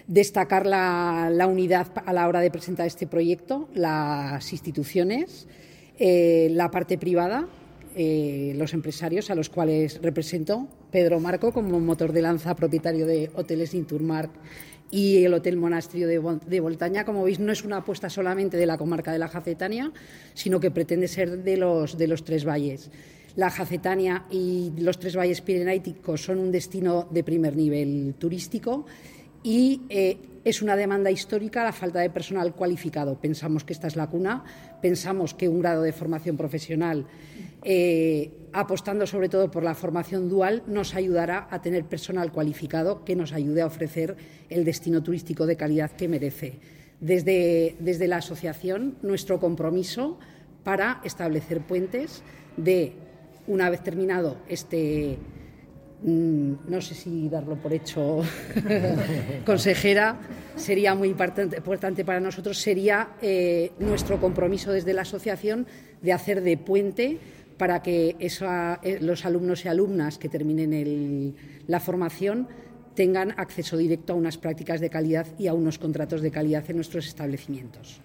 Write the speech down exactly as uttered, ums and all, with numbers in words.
Destacar la, la unidad a la hora de presentar este proyecto, las instituciones, eh, la parte privada, eh, los empresarios a los cuales represento, Pedro Marco como motor de lanza, propietario de Hoteles Inturmark y el Hotel Monasterio de, de Boltaña. Como veis, no es una apuesta solamente de la comarca de la Jacetania, sino que pretende ser de los, de los tres valles. La Jacetania y los tres valles pirenaíticos son un destino de primer nivel turístico y eh, es una demanda histórica la falta de personal cualificado. Pensamos que esta es la cuna, pensamos que un grado de formación profesional, eh, apostando sobre todo por la formación dual, nos ayudará a tener personal cualificado que nos ayude a ofrecer el destino turístico de calidad que merece. Desde, desde la asociación, nuestro compromiso para establecer puentes de, una vez terminado este, no sé si darlo por hecho, consejera, sería muy importante, importante para nosotros, sería eh, nuestro compromiso desde la asociación de hacer de puente para que esa, eh, los alumnos y alumnas que terminen el, la formación tengan acceso directo a unas prácticas de calidad y a unos contratos de calidad en nuestros establecimientos.